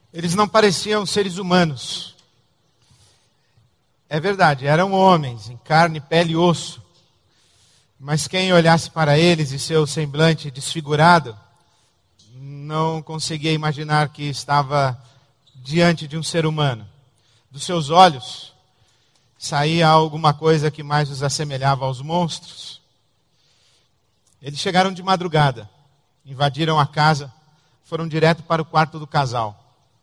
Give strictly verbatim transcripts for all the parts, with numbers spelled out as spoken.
Eles não pareciam seres humanos. É verdade, eram homens, em carne, pele e osso. Mas quem olhasse para eles e seu semblante desfigurado, não conseguia imaginar que estava diante de um ser humano. Dos seus olhos saía alguma coisa que mais os assemelhava aos monstros. Eles chegaram de madrugada, invadiram a casa, foram direto para o quarto do casal.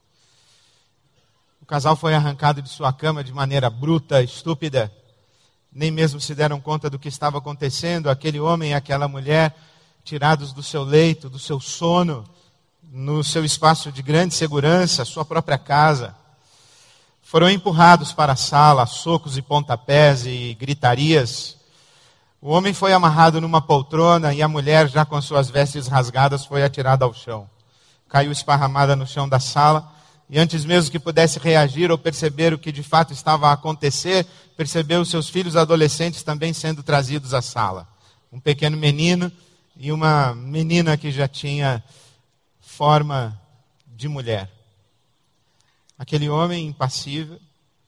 O casal foi arrancado de sua cama de maneira bruta, estúpida. Nem mesmo se deram conta do que estava acontecendo. Aquele homem e aquela mulher, tirados do seu leito, do seu sono, no seu espaço de grande segurança, sua própria casa. Foram empurrados para a sala, socos e pontapés e gritarias. O homem foi amarrado numa poltrona e a mulher, já com suas vestes rasgadas, foi atirada ao chão. Caiu esparramada no chão da sala. E antes mesmo que pudesse reagir ou perceber o que de fato estava a acontecer, percebeu seus filhos adolescentes também sendo trazidos à sala. Um pequeno menino e uma menina que já tinha forma de mulher. Aquele homem impassível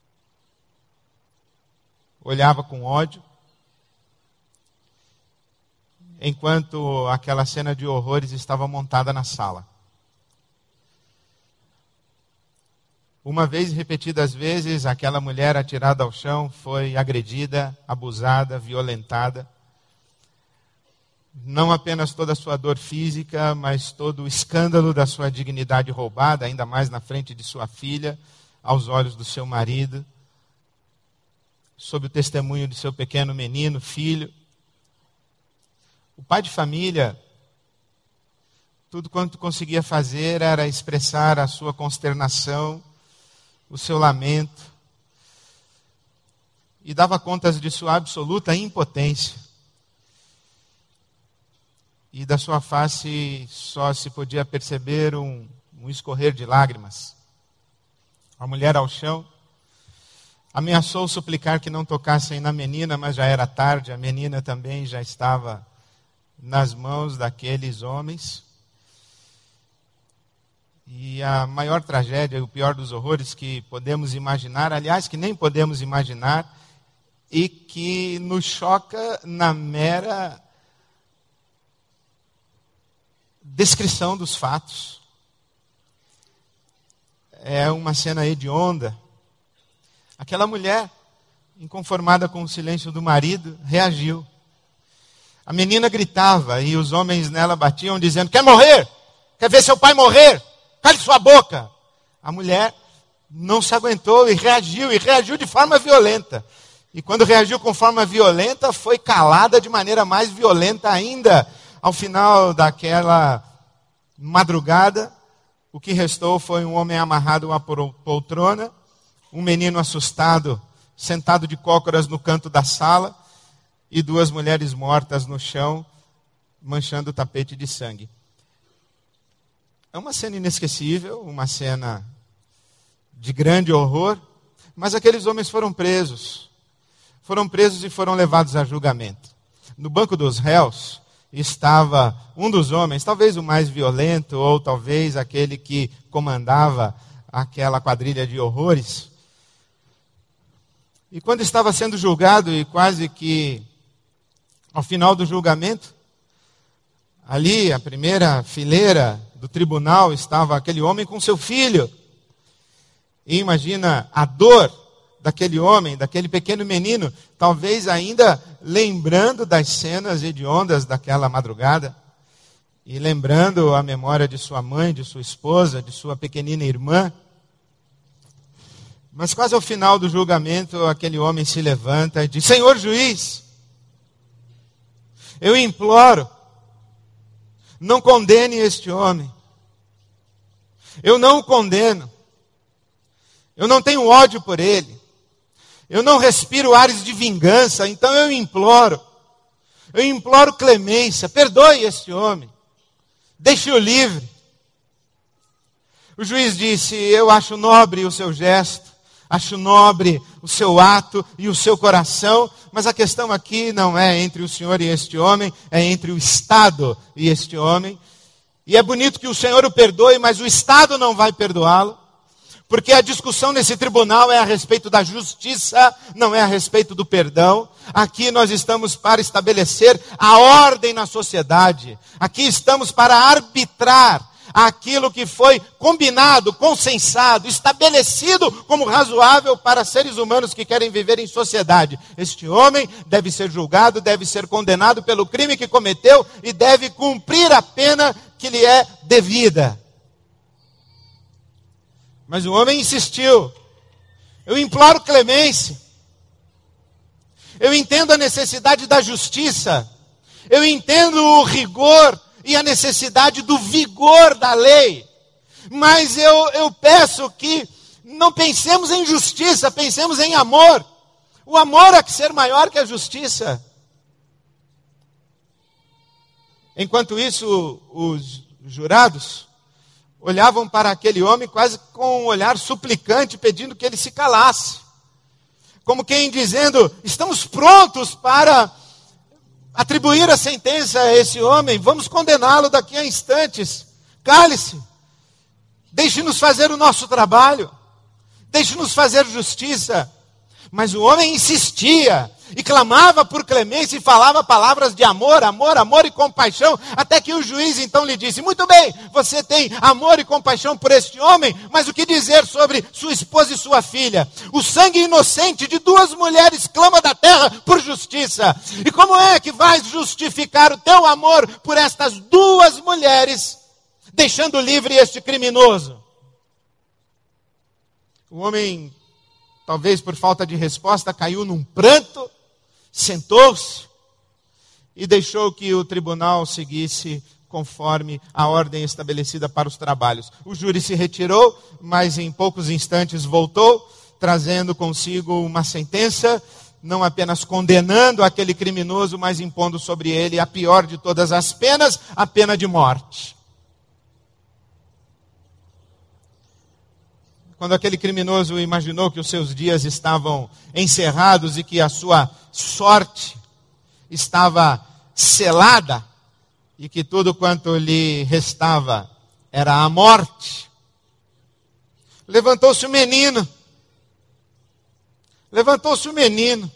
olhava com ódio, enquanto aquela cena de horrores estava montada na sala. Uma vez, repetidas vezes, aquela mulher atirada ao chão foi agredida, abusada, violentada. Não apenas toda a sua dor física, mas todo o escândalo da sua dignidade roubada, ainda mais na frente de sua filha, aos olhos do seu marido, sob o testemunho de seu pequeno menino, filho. O pai de família, tudo quanto conseguia fazer era expressar a sua consternação, o seu lamento, e dava contas de sua absoluta impotência. E da sua face só se podia perceber um, um escorrer de lágrimas. A mulher ao chão ameaçou suplicar que não tocassem na menina, mas já era tarde, a menina também já estava nas mãos daqueles homens. E a maior tragédia, o pior dos horrores que podemos imaginar, aliás, que nem podemos imaginar, e que nos choca na mera descrição dos fatos. É uma cena hedionda. Aquela mulher, inconformada com o silêncio do marido, reagiu. A menina gritava e os homens nela batiam, dizendo: quer morrer? Quer ver seu pai morrer? Cale sua boca! A mulher não se aguentou e reagiu, e reagiu de forma violenta. E quando reagiu com forma violenta, foi calada de maneira mais violenta ainda. Ao final daquela madrugada, o que restou foi um homem amarrado a uma poltrona, um menino assustado, sentado de cócoras no canto da sala, e duas mulheres mortas no chão, manchando o tapete de sangue. É uma cena inesquecível, uma cena de grande horror, mas aqueles homens foram presos. Foram presos e foram levados a julgamento. No banco dos réus estava um dos homens, talvez o mais violento, ou talvez aquele que comandava aquela quadrilha de horrores. E quando estava sendo julgado, e quase que ao final do julgamento, ali, a primeira fileira do tribunal, estava aquele homem com seu filho. E imagina a dor daquele homem, daquele pequeno menino, talvez ainda lembrando das cenas hediondas daquela madrugada, e lembrando a memória de sua mãe, de sua esposa, de sua pequenina irmã. Mas quase ao final do julgamento, aquele homem se levanta e diz: Senhor juiz, eu imploro, não condene este homem. Eu não o condeno. Eu não tenho ódio por ele. Eu não respiro ares de vingança. Então eu imploro. Eu imploro clemência. Perdoe este homem. Deixe-o livre. O juiz disse: eu acho nobre o seu gesto. Acho nobre o seu ato e o seu coração. Mas a questão aqui não é entre o senhor e este homem. É entre o Estado e este homem. E é bonito que o Senhor o perdoe, mas o Estado não vai perdoá-lo. Porque a discussão nesse tribunal é a respeito da justiça, não é a respeito do perdão. Aqui nós estamos para estabelecer a ordem na sociedade. Aqui estamos para arbitrar aquilo que foi combinado, consensado, estabelecido como razoável para seres humanos que querem viver em sociedade. Este homem deve ser julgado, deve ser condenado pelo crime que cometeu e deve cumprir a pena que lhe é devida. Mas o homem insistiu. Eu imploro clemência. Eu entendo a necessidade da justiça. Eu entendo o rigor e a necessidade do vigor da lei. Mas eu, eu peço que não pensemos em justiça, pensemos em amor. O amor há que ser maior que a justiça. Enquanto isso, os jurados olhavam para aquele homem quase com um olhar suplicante, pedindo que ele se calasse. Como quem dizendo, estamos prontos para atribuir a sentença a esse homem, vamos condená-lo daqui a instantes. Cale-se, deixe-nos fazer o nosso trabalho, deixe-nos fazer justiça. Mas o homem insistia e clamava por clemência e falava palavras de amor, amor, amor e compaixão, até que o juiz então lhe disse, muito bem, você tem amor e compaixão por este homem, mas o que dizer sobre sua esposa e sua filha? O sangue inocente de duas mulheres clama da terra por justiça. E como é que vais justificar o teu amor por estas duas mulheres, deixando livre este criminoso? O homem, talvez por falta de resposta, caiu num pranto, sentou-se e deixou que o tribunal seguisse conforme a ordem estabelecida para os trabalhos. O júri se retirou, mas em poucos instantes voltou, trazendo consigo uma sentença, não apenas condenando aquele criminoso, mas impondo sobre ele a pior de todas as penas, a pena de morte. Quando aquele criminoso imaginou que os seus dias estavam encerrados e que a sua sorte estava selada e que tudo quanto lhe restava era a morte, levantou-se o menino. Levantou-se o menino,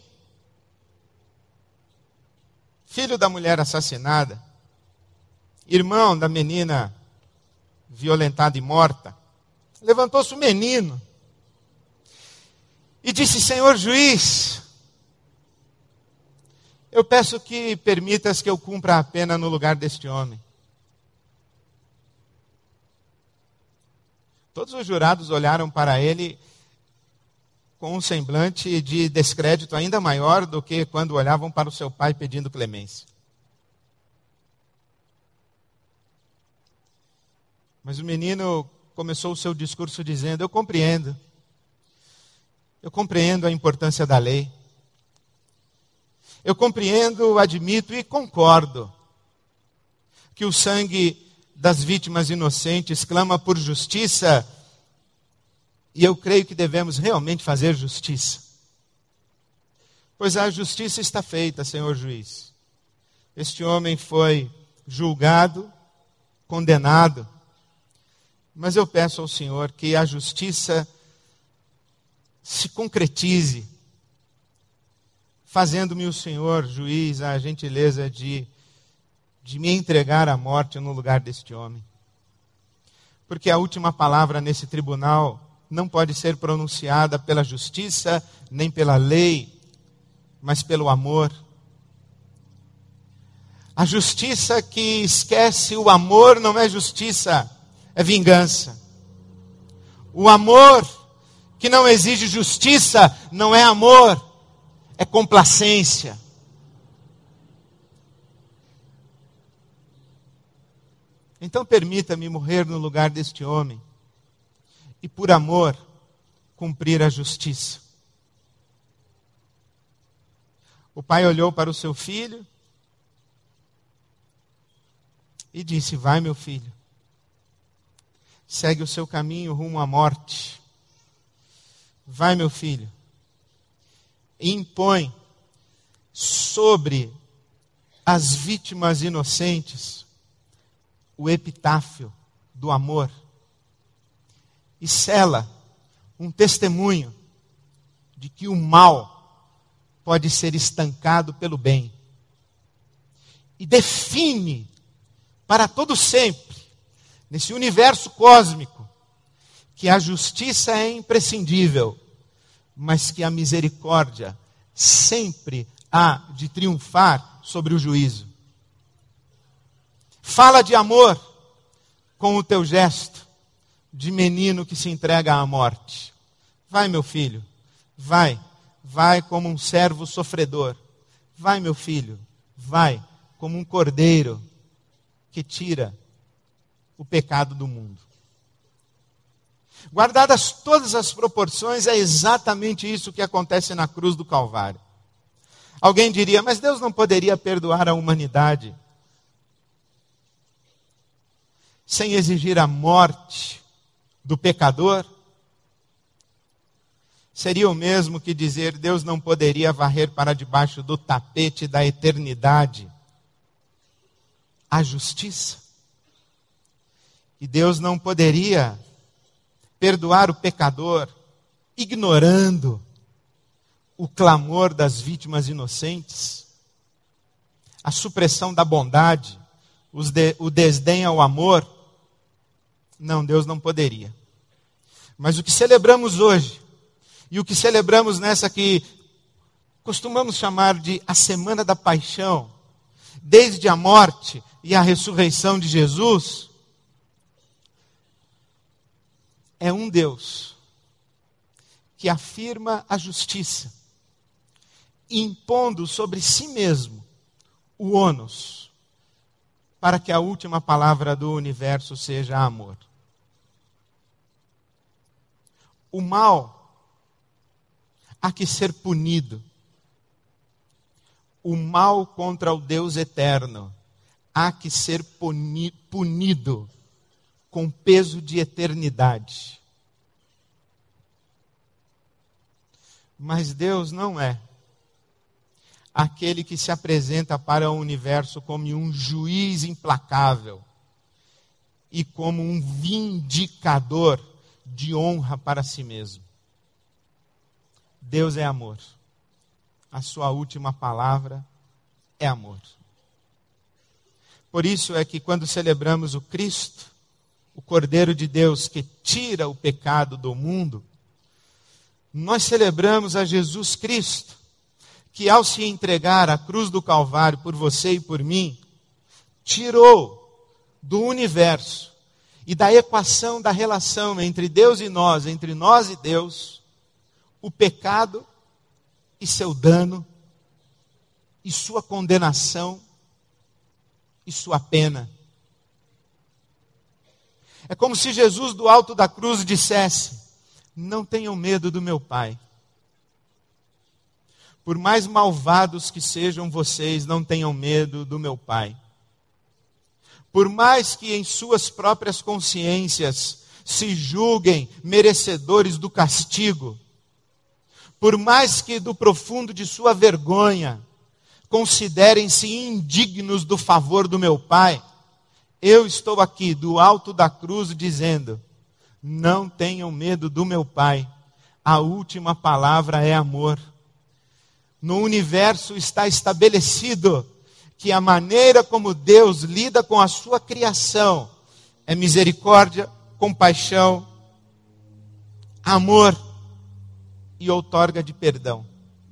filho da mulher assassinada, irmão da menina violentada e morta. Levantou-se o menino e disse, Senhor juiz, eu peço que permitas que eu cumpra a pena no lugar deste homem. Todos os jurados olharam para ele com um semblante de descrédito ainda maior do que quando olhavam para o seu pai pedindo clemência. Mas o menino começou o seu discurso dizendo, eu compreendo, eu compreendo a importância da lei, eu compreendo, admito e concordo que o sangue das vítimas inocentes clama por justiça e eu creio que devemos realmente fazer justiça. Pois a justiça está feita, Senhor juiz. Este homem foi julgado, condenado, mas eu peço ao Senhor que a justiça se concretize, fazendo-me o Senhor, juiz, a gentileza de, de me entregar à morte no lugar deste homem. Porque a última palavra nesse tribunal não pode ser pronunciada pela justiça, nem pela lei, mas pelo amor. A justiça que esquece o amor não é justiça, é vingança. O amor que não exige justiça não é amor, é complacência. Então permita-me morrer no lugar deste homem e por amor cumprir a justiça. O pai olhou para o seu filho e disse, vai meu filho, segue o seu caminho rumo à morte. Vai meu filho, e impõe sobre as vítimas inocentes o epitáfio do amor. E sela um testemunho de que o mal pode ser estancado pelo bem. E define para todo sempre, nesse universo cósmico, que a justiça é imprescindível, mas que a misericórdia sempre há de triunfar sobre o juízo. Fala de amor com o teu gesto de menino que se entrega à morte. Vai, meu filho, vai, vai como um servo sofredor. Vai, meu filho, vai como um cordeiro que tira o pecado do mundo. Guardadas todas as proporções, é exatamente isso que acontece na cruz do Calvário. Alguém diria, mas Deus não poderia perdoar a humanidade sem exigir a morte do pecador? Seria o mesmo que dizer, Deus não poderia varrer para debaixo do tapete da eternidade a justiça? E Deus não poderia perdoar o pecador, ignorando o clamor das vítimas inocentes, a supressão da bondade, os de, o desdém ao amor? Não, Deus não poderia. Mas o que celebramos hoje, e o que celebramos nessa que costumamos chamar de a Semana da Paixão, desde a morte e a ressurreição de Jesus, é um Deus que afirma a justiça, impondo sobre si mesmo o ônus, para que a última palavra do universo seja amor. O mal há que ser punido. O mal contra o Deus eterno há que ser puni- punido com peso de eternidade. Mas Deus não é aquele que se apresenta para o universo como um juiz implacável e como um vindicador de honra para si mesmo. Deus é amor. A sua última palavra é amor. Por isso é que quando celebramos o Cristo, o Cordeiro de Deus que tira o pecado do mundo, nós celebramos a Jesus Cristo, que ao se entregar à cruz do Calvário por você e por mim, tirou do universo e da equação da relação entre Deus e nós, entre nós e Deus, o pecado e seu dano, e sua condenação e sua pena. É como se Jesus do alto da cruz dissesse, não tenham medo do meu Pai. Por mais malvados que sejam vocês, não tenham medo do meu Pai. Por mais que em suas próprias consciências se julguem merecedores do castigo, por mais que do profundo de sua vergonha considerem-se indignos do favor do meu Pai, eu estou aqui do alto da cruz dizendo, não tenham medo do meu Pai, a última palavra é amor. No universo está estabelecido que a maneira como Deus lida com a sua criação é misericórdia, compaixão, amor e outorga de perdão.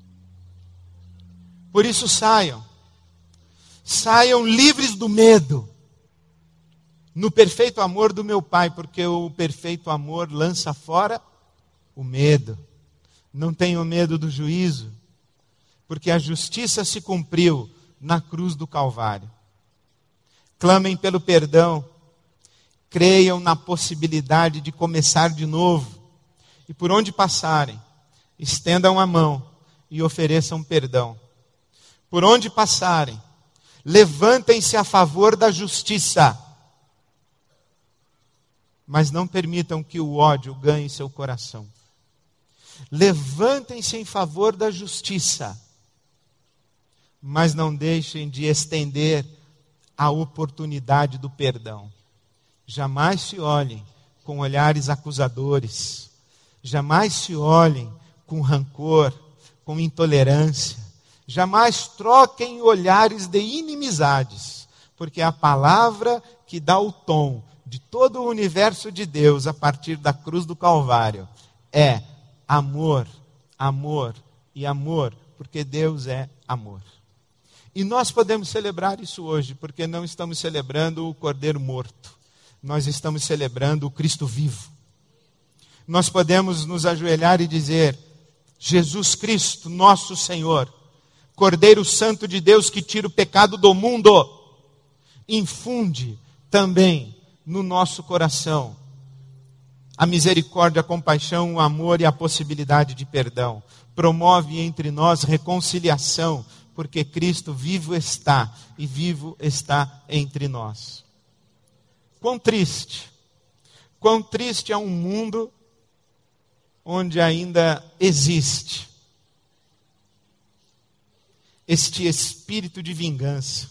Por isso saiam, saiam livres do medo, no perfeito amor do meu Pai, porque o perfeito amor lança fora o medo. Não tenham medo do juízo, porque a justiça se cumpriu na cruz do Calvário. Clamem pelo perdão, creiam na possibilidade de começar de novo, e por onde passarem, estendam a mão e ofereçam perdão. Por onde passarem, levantem-se a favor da justiça, mas não permitam que o ódio ganhe seu coração. Levantem-se em favor da justiça, mas não deixem de estender a oportunidade do perdão. Jamais se olhem com olhares acusadores, Jamais se olhem com rancor, com intolerância. Jamais troquem olhares de inimizades, porque a palavra que dá o tom de todo o universo de Deus a partir da cruz do Calvário é amor, amor e amor, porque Deus é amor. E nós podemos celebrar isso hoje, porque não estamos celebrando o Cordeiro morto, nós estamos celebrando o Cristo vivo. Nós podemos nos ajoelhar e dizer: Jesus Cristo, nosso Senhor, Cordeiro Santo de Deus que tira o pecado do mundo, infunde também no nosso coração a misericórdia, a compaixão, o amor e a possibilidade de perdão. Promove entre nós reconciliação, porque Cristo vivo está e vivo está entre nós. Quão triste, quão triste é um mundo onde ainda existe este espírito de vingança,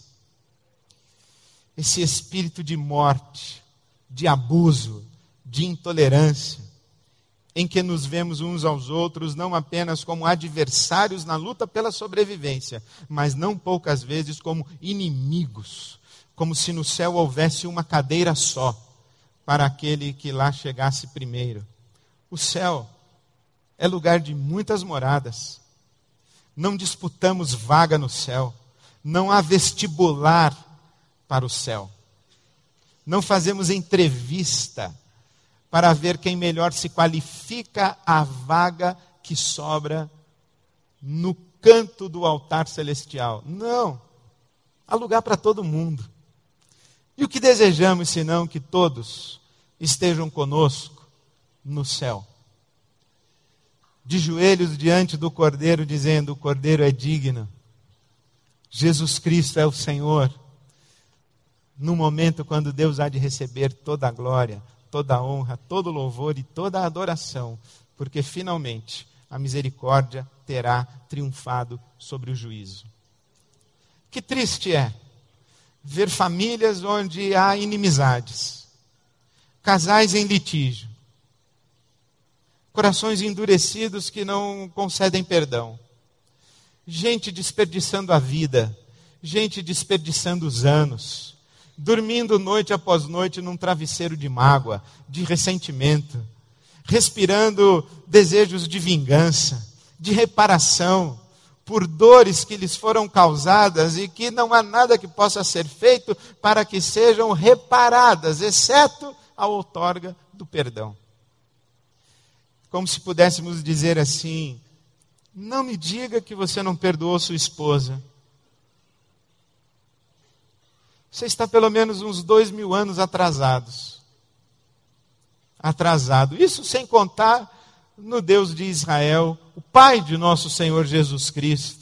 esse espírito de morte, de abuso, de intolerância, em que nos vemos uns aos outros não apenas como adversários na luta pela sobrevivência, mas não poucas vezes como inimigos, como se no céu houvesse uma cadeira só para aquele que lá chegasse primeiro. O céu é lugar de muitas moradas. Não disputamos vaga no céu. Não há vestibular para o céu. Não fazemos entrevista para ver quem melhor se qualifica à vaga que sobra no canto do altar celestial. Não. Há lugar para todo mundo. E o que desejamos, senão que todos estejam conosco no céu? De joelhos diante do Cordeiro, dizendo: o Cordeiro é digno, Jesus Cristo é o Senhor. No momento quando Deus há de receber toda a glória, toda a honra, todo o louvor e toda a adoração, porque finalmente a misericórdia terá triunfado sobre o juízo. Que triste é ver famílias onde há inimizades, casais em litígio, corações endurecidos que não concedem perdão, gente desperdiçando a vida, gente desperdiçando os anos, dormindo noite após noite num travesseiro de mágoa, de ressentimento, respirando desejos de vingança, de reparação, por dores que lhes foram causadas e que não há nada que possa ser feito para que sejam reparadas, exceto a outorga do perdão. Como se pudéssemos dizer assim: não me diga que você não perdoou sua esposa. Você está pelo menos uns dois mil anos atrasados. Atrasado. Isso sem contar no Deus de Israel, o Pai de nosso Senhor Jesus Cristo,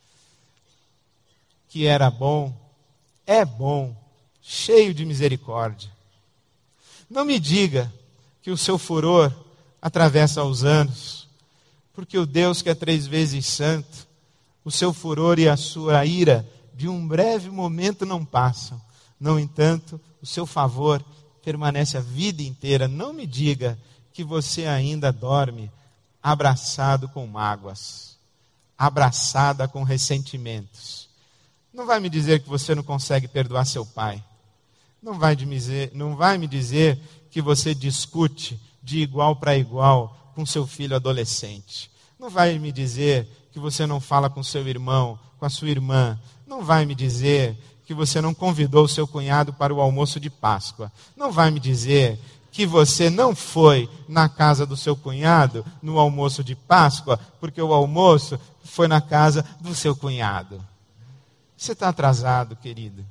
que era bom, é bom, cheio de misericórdia. Não me diga que o seu furor atravessa os anos, porque o Deus que é três vezes santo, o seu furor e a sua ira de um breve momento não passam. No entanto, o seu favor permanece a vida inteira. Não me diga que você ainda dorme abraçado com mágoas, abraçada com ressentimentos. Não vai me dizer que você não consegue perdoar seu pai. Não vai me dizer, não vai me dizer que você discute de igual para igual com seu filho adolescente. Não vai me dizer que você não fala com seu irmão, com a sua irmã. Não vai me dizer que você não convidou o seu cunhado para o almoço de Páscoa. Não vai me dizer que você não foi na casa do seu cunhado no almoço de Páscoa, porque o almoço foi na casa do seu cunhado. Você está atrasado, querido.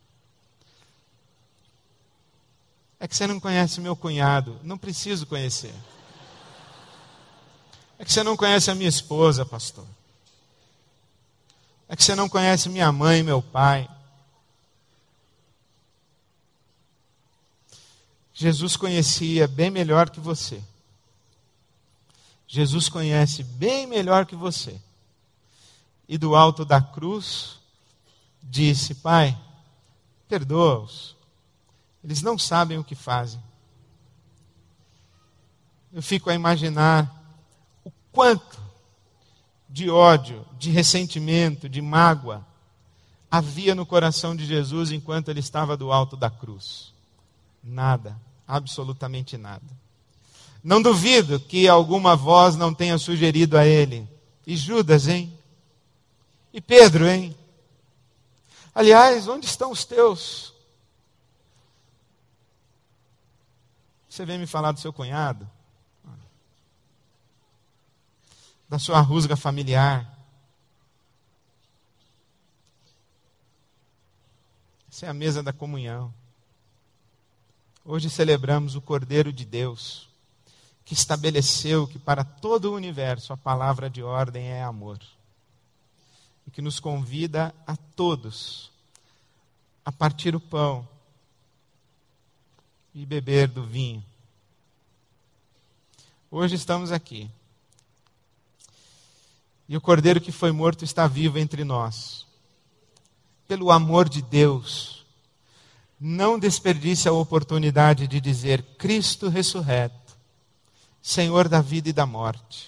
É que você não conhece meu cunhado. Não preciso conhecer. É que você não conhece a minha esposa, pastor. É que você não conhece minha mãe e meu pai. Jesus conhecia bem melhor que você. Jesus conhece bem melhor que você. E do alto da cruz, disse: Pai, perdoa-os. Eles não sabem o que fazem. eu fico a imaginar o quanto de ódio, de ressentimento, de mágoa havia no coração de Jesus enquanto ele estava do alto da cruz. Nada, absolutamente nada. Não duvido que alguma voz não tenha sugerido a ele: e Judas, hein? E Pedro, hein? Aliás, onde estão os teus? Você vem me falar do seu cunhado? Da sua rusga familiar? Essa é a mesa da comunhão. Hoje celebramos o Cordeiro de Deus, que estabeleceu que para todo o universo a palavra de ordem é amor. E que nos convida a todos a partir o pão e beber do vinho. Hoje estamos aqui. E o Cordeiro que foi morto está vivo entre nós. Pelo amor de Deus, não desperdice a oportunidade de dizer: Cristo ressurreto, Senhor da vida e da morte,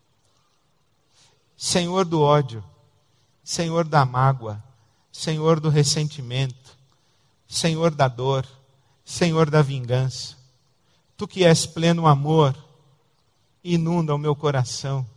Senhor do ódio, Senhor da mágoa, Senhor do ressentimento, Senhor da dor, Senhor da vingança. Tu que és pleno amor, inunda o meu coração.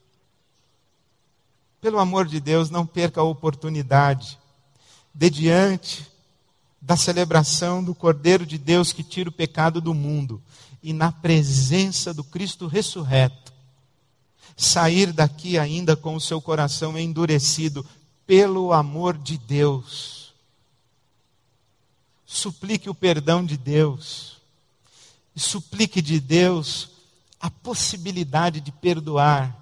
Pelo amor de Deus, não perca a oportunidade de, diante da celebração do Cordeiro de Deus que tira o pecado do mundo, e na presença do Cristo ressurreto, sair daqui ainda com o seu coração endurecido. Pelo amor de Deus, suplique o perdão de Deus, e suplique de Deus a possibilidade de perdoar.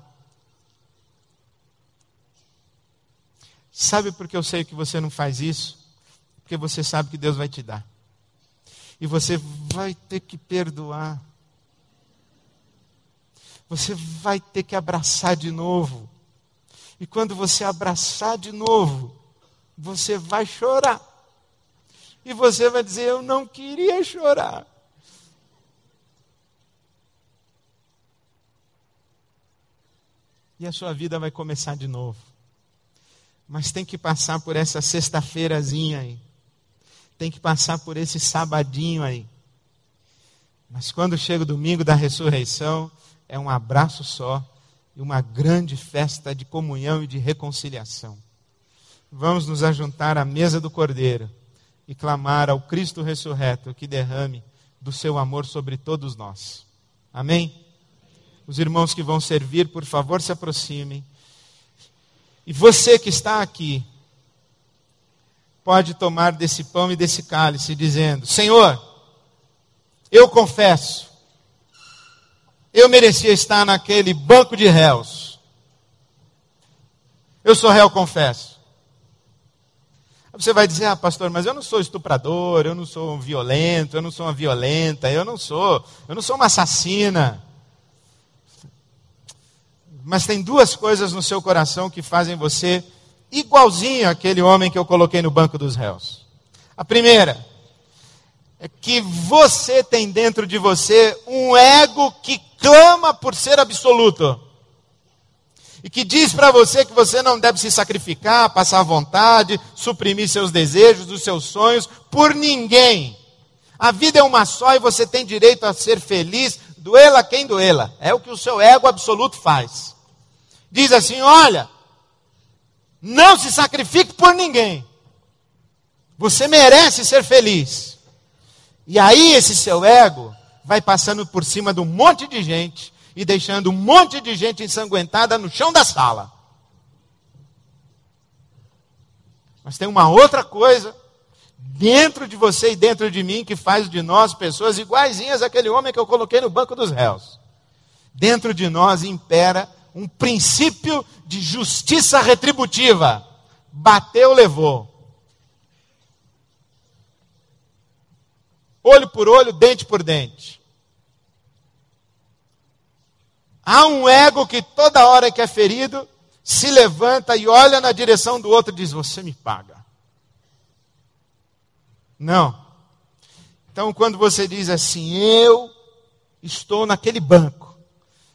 Sabe por que eu sei que você não faz isso? Porque você sabe que Deus vai te dar. E você vai ter que perdoar. Você vai ter que abraçar de novo. E quando você abraçar de novo, você vai chorar. E você vai dizer: eu não queria chorar. E a sua vida vai começar de novo. Mas tem que passar por essa sexta-feirazinha aí. Tem que passar por esse sabadinho aí. Mas quando chega o domingo da ressurreição, é um abraço só e uma grande festa de comunhão e de reconciliação. Vamos nos ajuntar à mesa do Cordeiro e clamar ao Cristo ressurreto que derrame do seu amor sobre todos nós. Amém? Os irmãos que vão servir, por favor, se aproximem. E você que está aqui, pode tomar desse pão e desse cálice, dizendo: Senhor, eu confesso, eu merecia estar naquele banco de réus. Eu sou réu, confesso. Você vai dizer: ah, pastor, mas eu não sou estuprador, eu não sou um violento, eu não sou uma violenta, eu não sou, eu não sou uma assassina. Mas tem duas coisas no seu coração que fazem você igualzinho àquele homem que eu coloquei no banco dos réus. A primeira é que você tem dentro de você um ego que clama por ser absoluto. E que diz para você que você não deve se sacrificar, passar vontade, suprimir seus desejos, os seus sonhos, por ninguém. A vida é uma só e você tem direito a ser feliz, doela quem doela. É o que o seu ego absoluto faz. Diz assim: olha, não se sacrifique por ninguém. Você merece ser feliz. E aí esse seu ego vai passando por cima de um monte de gente e deixando um monte de gente ensanguentada no chão da sala. Mas tem uma outra coisa dentro de você e dentro de mim que faz de nós pessoas iguaizinhas àquele homem que eu coloquei no banco dos réus. Dentro de nós impera um princípio de justiça retributiva. Bateu, levou. Olho por olho, dente por dente. Há um ego que toda hora que é ferido, se levanta e olha na direção do outro e diz: você me paga. Não. Então quando você diz assim: eu estou naquele banco,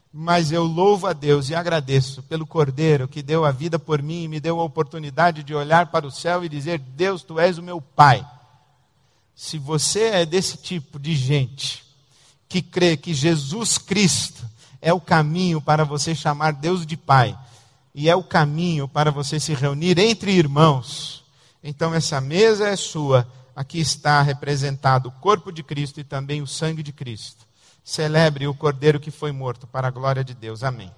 Mas eu louvo a Deus e agradeço pelo Cordeiro que deu a vida por mim e me deu a oportunidade de olhar para o céu e dizer: Deus, tu és o meu Pai. Se você é desse tipo de gente que crê que Jesus Cristo é o caminho para você chamar Deus de Pai, e é o caminho para você se reunir entre irmãos, então essa mesa é sua. Aqui está representado o corpo de Cristo e também o sangue de Cristo. Celebre o Cordeiro que foi morto para a glória de Deus. Amém.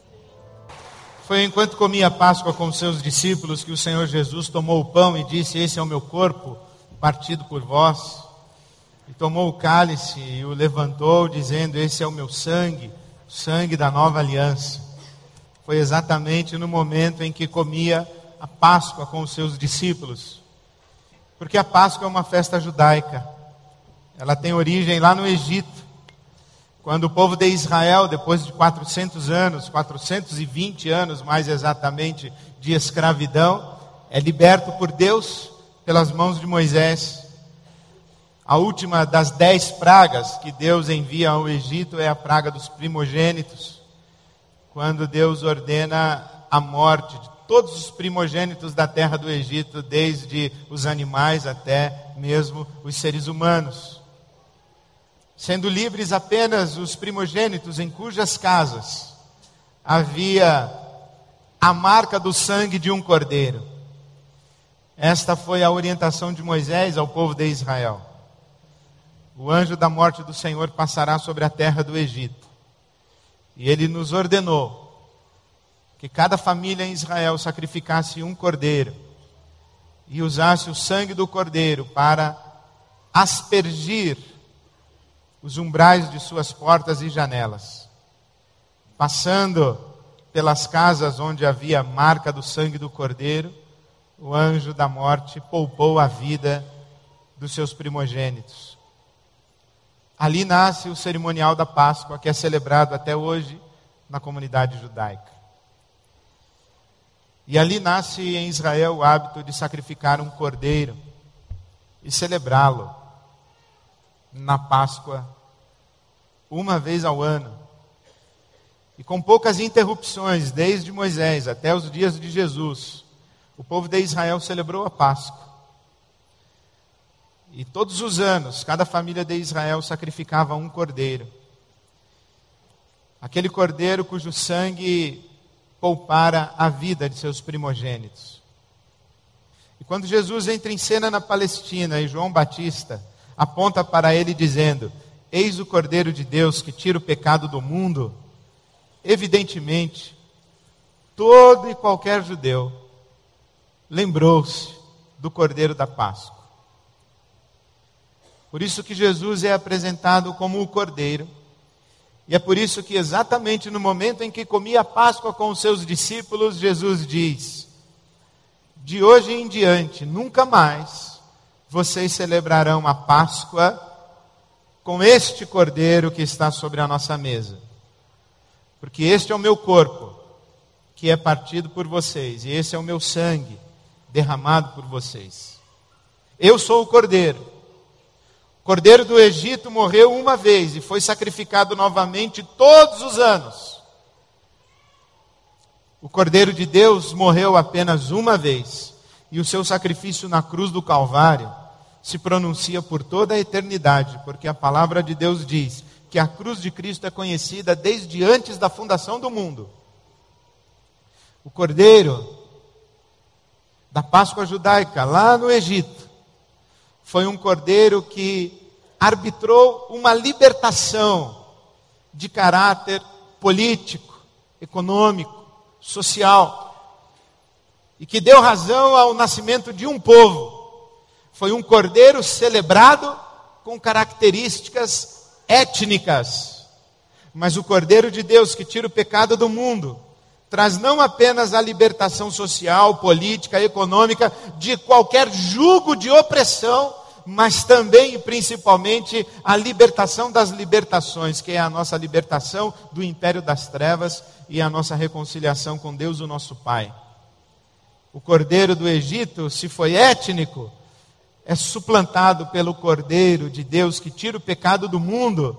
Foi enquanto comia a Páscoa com seus discípulos que o Senhor Jesus tomou o pão e disse: esse é o meu corpo, partido por vós. E tomou o cálice e o levantou, dizendo: esse é o meu sangue, o sangue da nova aliança. Foi exatamente no momento em que comia a Páscoa com os seus discípulos. Porque a Páscoa é uma festa judaica. Ela tem origem lá no Egito, quando o povo de Israel, depois de quatrocentos anos, quatrocentos e vinte anos mais exatamente, de escravidão, é liberto por Deus pelas mãos de Moisés. A última das dez pragas que Deus envia ao Egito é a praga dos primogênitos, quando Deus ordena a morte de todos os primogênitos da terra do Egito, desde os animais até mesmo os seres humanos, sendo livres apenas os primogênitos em cujas casas havia a marca do sangue de um cordeiro. Esta foi a orientação de Moisés ao povo de Israel. O anjo da morte do Senhor passará sobre a terra do Egito. E ele nos ordenou que cada família em Israel sacrificasse um cordeiro e usasse o sangue do cordeiro para aspergir os umbrais de suas portas e janelas. Passando pelas casas onde havia marca do sangue do cordeiro, o anjo da morte poupou a vida dos seus primogênitos. Ali nasce o cerimonial da Páscoa, que é celebrado até hoje na comunidade judaica. E ali nasce em Israel o hábito de sacrificar um cordeiro e celebrá-lo na Páscoa uma vez ao ano. E com poucas interrupções, desde Moisés até os dias de Jesus, o povo de Israel celebrou a Páscoa. E todos os anos, cada família de Israel sacrificava um cordeiro. Aquele cordeiro cujo sangue poupara a vida de seus primogênitos. E quando Jesus entra em cena na Palestina e João Batista aponta para ele dizendo: eis o Cordeiro de Deus que tira o pecado do mundo, evidentemente, todo e qualquer judeu lembrou-se do Cordeiro da Páscoa. Por isso que Jesus é apresentado como o Cordeiro. E é por isso que exatamente no momento em que comia a Páscoa com os seus discípulos, Jesus diz: de hoje em diante, nunca mais vocês celebrarão a Páscoa com este Cordeiro que está sobre a nossa mesa. Porque este é o meu corpo, que é partido por vocês, e esse é o meu sangue, derramado por vocês. Eu sou o Cordeiro. O Cordeiro do Egito morreu uma vez e foi sacrificado novamente todos os anos. O Cordeiro de Deus morreu apenas uma vez, e o seu sacrifício na cruz do Calvário se pronuncia por toda a eternidade, porque a palavra de Deus diz que a cruz de Cristo é conhecida desde antes da fundação do mundo. O Cordeiro da Páscoa judaica, lá no Egito, foi um cordeiro que arbitrou uma libertação de caráter político, econômico, social, e que deu razão ao nascimento de um povo. Foi um cordeiro celebrado com características étnicas, mas o Cordeiro de Deus que tira o pecado do mundo traz não apenas a libertação social, política, econômica, de qualquer jugo de opressão, mas também e principalmente a libertação das libertações, que é a nossa libertação do império das trevas e a nossa reconciliação com Deus, o nosso Pai. O Cordeiro do Egito, se foi étnico, é suplantado pelo Cordeiro de Deus que tira o pecado do mundo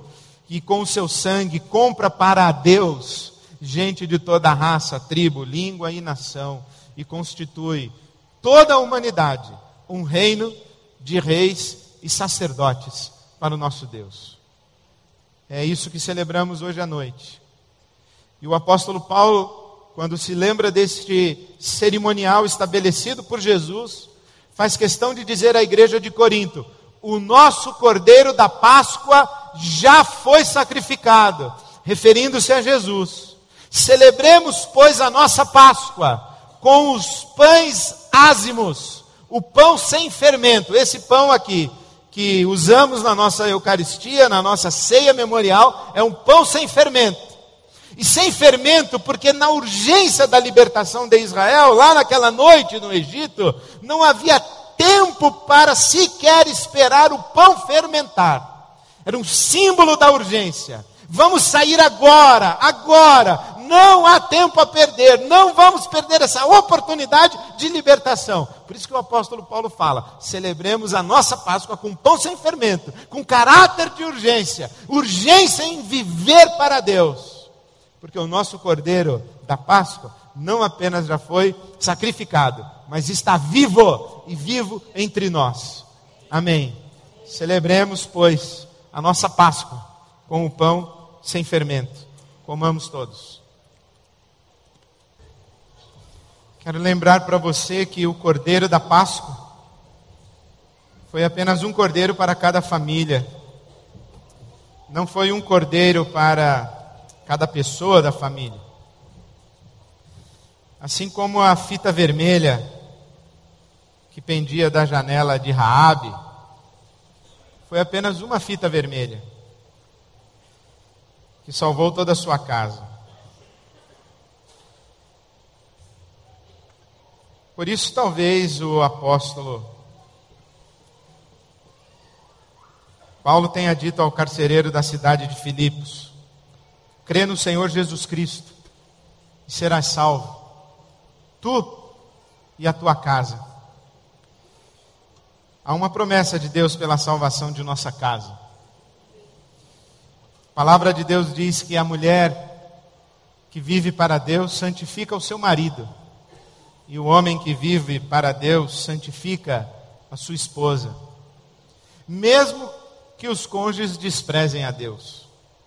que com o seu sangue compra para Deus gente de toda a raça, tribo, língua e nação, e constitui toda a humanidade um reino de reis e sacerdotes para o nosso Deus. É isso que celebramos hoje à noite. E o apóstolo Paulo, quando se lembra deste cerimonial estabelecido por Jesus, faz questão de dizer à igreja de Corinto: o nosso cordeiro da Páscoa já foi sacrificado, referindo-se a Jesus. Celebremos, pois, a nossa Páscoa com os pães ázimos, o pão sem fermento. Esse pão aqui, que usamos na nossa Eucaristia, na nossa ceia memorial, é um pão sem fermento. E sem fermento, porque na urgência da libertação de Israel, lá naquela noite no Egito, não havia tempo para sequer esperar o pão fermentar. Era um símbolo da urgência. Vamos sair agora, agora. Não há tempo a perder. Não vamos perder essa oportunidade de libertação. Por isso que o apóstolo Paulo fala: celebremos a nossa Páscoa com pão sem fermento, com caráter de urgência. Urgência em viver para Deus. Porque o nosso cordeiro da Páscoa não apenas já foi sacrificado, mas está vivo e vivo entre nós. Amém. Celebremos, pois, a nossa Páscoa com o pão sem fermento. Comamos todos. Quero lembrar para você que o cordeiro da Páscoa foi apenas um cordeiro para cada família. Não foi um cordeiro para cada pessoa da família. Assim como a fita vermelha que pendia da janela de Raabe, foi apenas uma fita vermelha que salvou toda a sua casa. Por isso, talvez o apóstolo Paulo tenha dito ao carcereiro da cidade de Filipos: crê no Senhor Jesus Cristo e serás salvo, tu e a tua casa. Há uma promessa de Deus pela salvação de nossa casa. A palavra de Deus diz que a mulher que vive para Deus santifica o seu marido, e o homem que vive para Deus santifica a sua esposa, mesmo que os cônjuges desprezem a Deus.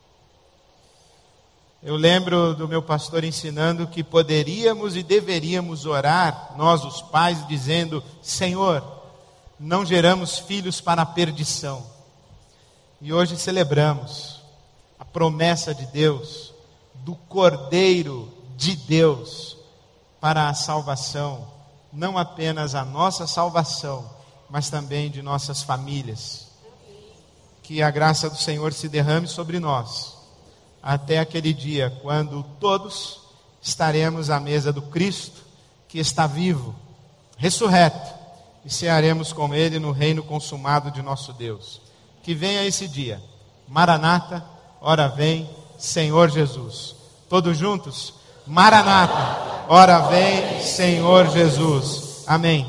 Eu lembro do meu pastor ensinando que poderíamos e deveríamos orar, nós os pais, dizendo: Senhor, não geramos filhos para a perdição. E hoje celebramos a promessa de Deus, do Cordeiro de Deus, para a salvação, não apenas a nossa salvação, mas também de nossas famílias. Que a graça do Senhor se derrame sobre nós, até aquele dia, quando todos estaremos à mesa do Cristo, que está vivo, ressurreto, e cearemos com Ele no reino consumado de nosso Deus. Que venha esse dia. Maranata, ora vem, Senhor Jesus. Todos juntos? Maranata, ora vem, Senhor Jesus. Amém.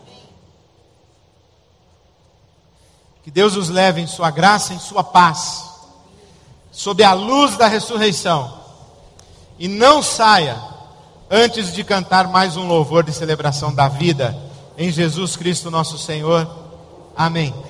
Que Deus os leve em sua graça, em sua paz, sob a luz da ressurreição. E não saia antes de cantar mais um louvor de celebração da vida em Jesus Cristo nosso Senhor. Amém.